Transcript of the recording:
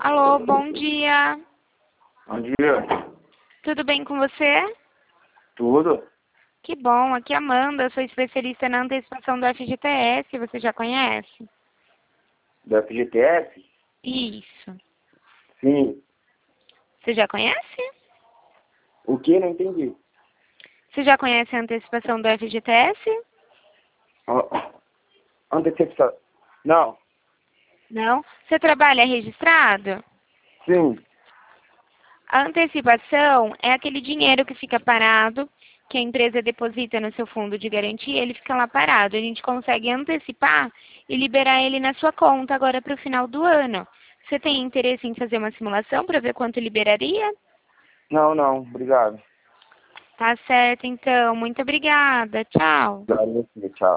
Alô, bom dia. Bom dia. Tudo bem com você? Tudo? Que bom, aqui é Amanda, sou especialista na antecipação do FGTS, você já conhece? Do FGTS? Isso. Sim. Você já conhece? O que? Não entendi. Você já conhece a antecipação do FGTS? Antecipação. Não. Não? Você trabalha registrado? Sim. A antecipação é aquele dinheiro que fica parado, que a empresa deposita no seu fundo de garantia, ele fica lá parado. A gente consegue antecipar e liberar ele na sua conta agora para o final do ano. Você tem interesse em fazer uma simulação para ver quanto liberaria? Não, não. Obrigado. Tá certo, então. Muito obrigada. Tchau. Obrigado, tchau.